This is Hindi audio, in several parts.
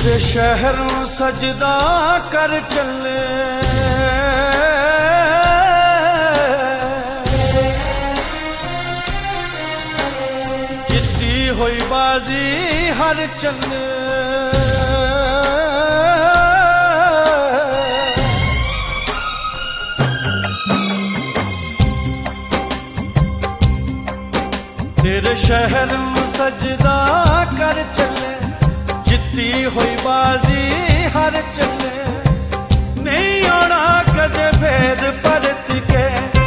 तेरे शहर में सजदा कर चले, जितनी हुई बाजी हर चले। तेरे शहर में सजदा कर चले, जितनी हुई बाजी हर चले। नहीं आना कदे फेर परत के,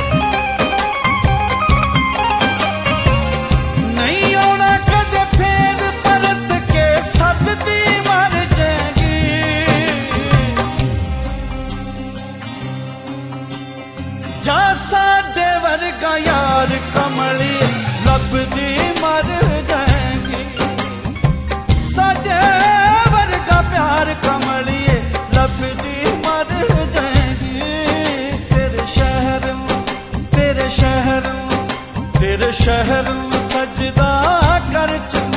नहीं आना कदे फेर परत के, सददी मर जाएगी। जा साडे वर्गा यार कमली लभदी मर जाएगी। साडे वर्गा प्यार कमलिए लभदी मर जाएगी। तेरे शहर में, तेरे शहर में, तेरे शहर में सजदा कर चले।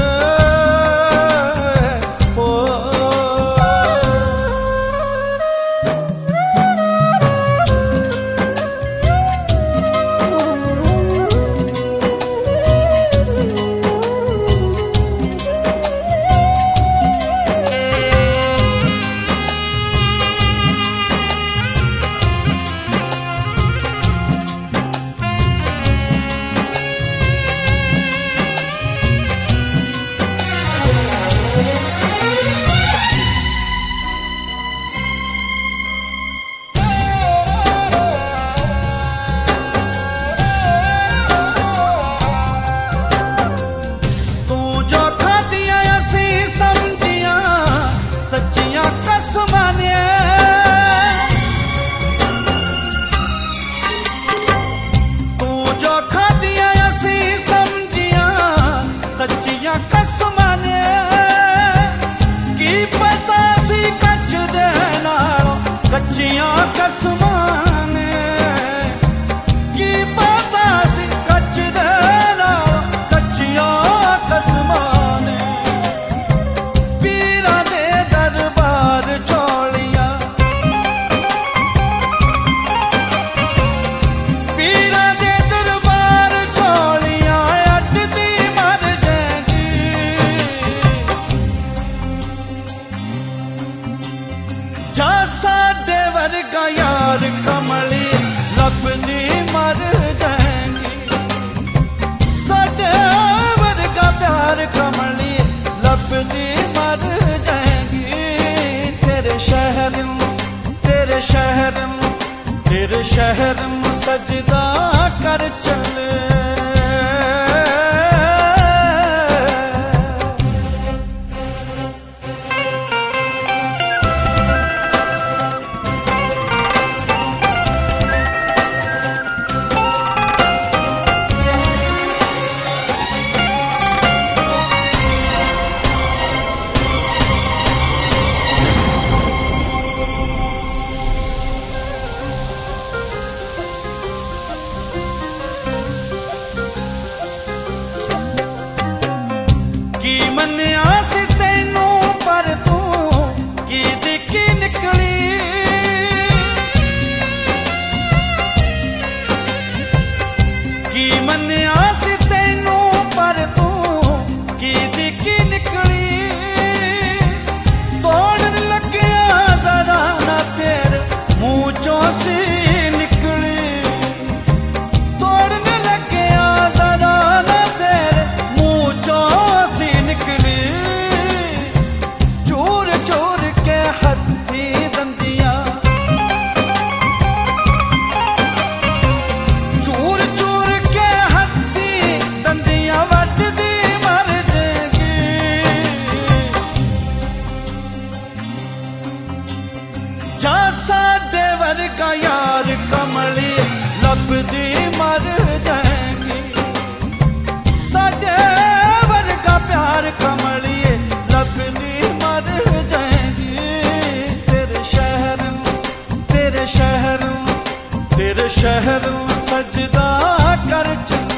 कच्चियां कसमां ने की पता सी कच्च देना, कच्चियां कसमां ने। पीरा दे दरबार चौड़ियां, पीरा दे दरबार चौड़ियां अटदी मर जाएगी। जा साडे वर्गा यार कमली लभदी मर जाएगी। साडे वर्गा प्यार कमली लभदी मर जाएगी। तेरे शहर में, तेरे शहर में, तेरे शहर में सजदा कर चले। की मन्निया सी तैनू पर तू की दिखी निकली। की मन्निया सी तैनू पर तू की दिखी निकली। तोड़न लग्या जरा ना तेरे मुंह चों सी निकली। तोड़न लग्या जरा ना तेरे मुंह चों निकली। चूर चूर के हथी दंदियां, चूर चूर के हथी दंदियां वटदी मर जाएगी। जा साडे वर्गा यार कमली लभदी मर जाएगी। साडे वर्गा प्यार कमलिए लभदी मर जाएगी। तेरे शहर में, तेरे शहर में, तेरे शहर में सजदा कर चले।